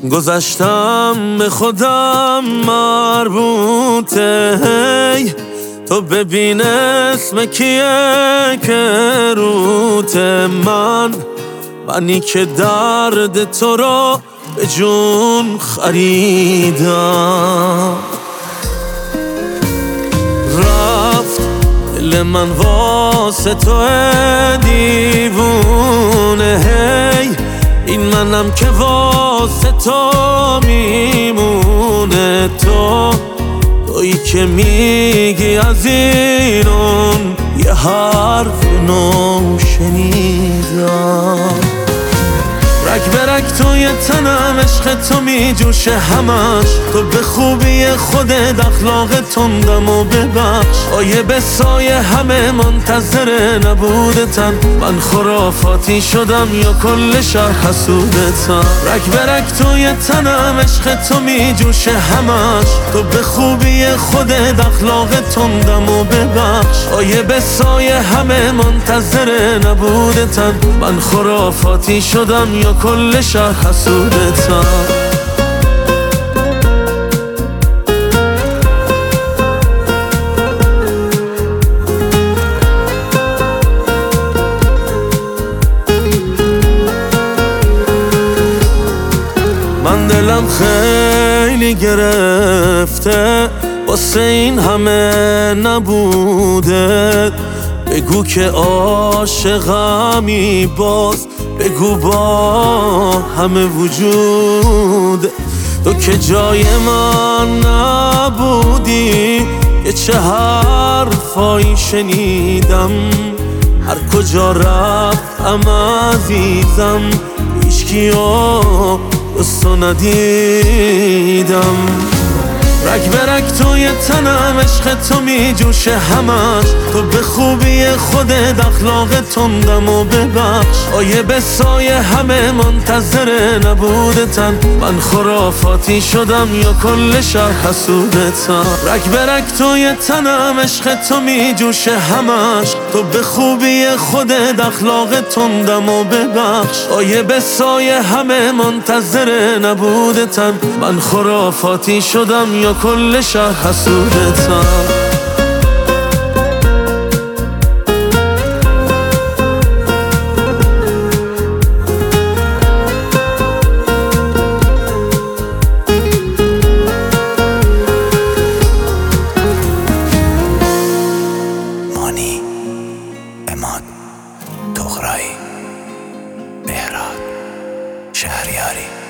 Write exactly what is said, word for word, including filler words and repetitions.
گذشتم به خودم مربوطه، هی تو ببین اسم کیه که روته. من منی که درد تو رو به جون خریدم. رفت دل من واسه تو دیوونه، هی این منم که واسه تو میمونه. تو تویی که میگی از اینون یه حرف نو شنیدم. رگ به رگ توی تنم عشق تو میجوشه همش، تو به خوبی خودت اخلاق تندم و ببخش. آیه به سایه همه منتظر نبودتن، من خرافاتی شدم یا کل شهر حسودتن. رگ به رگ توی تنم عشق تو میجوشه همش، تو به خوبی خودت اخلاق تندم و ببخش. آیه به سایه همه منتظر نبودتن، من خرافاتی شدم یا کل شهر حسودتم. من دلم خیلی گرفته واسه این همه نبوده. بگو که عاشقمی باز، بگو با همه وجود. تو که جای من نبودی، یه چه حرفایی شنیدم. هر کجا رفتم عزیزم، هیچکیو دوستو ندیدم. رگ به رگ توی تنم عشق تو میجوشه همش، تو به خوبی خودت اخلاق تندم و ببخش. آیه به سایه همه منتظر نبودتن، من خرافاتی شدم یا کل شهر حسودتن. رگ به رگ توی تنم عشق تو میجوشه همش، تو به خوبی خودت اخلاق تندم و ببخش. آیه به سایه همه منتظر نبودتن، من خرافاتی شدم یا کل شهر حسودتم. مانی، اماد، تغرایی، بهراد، شهریاری.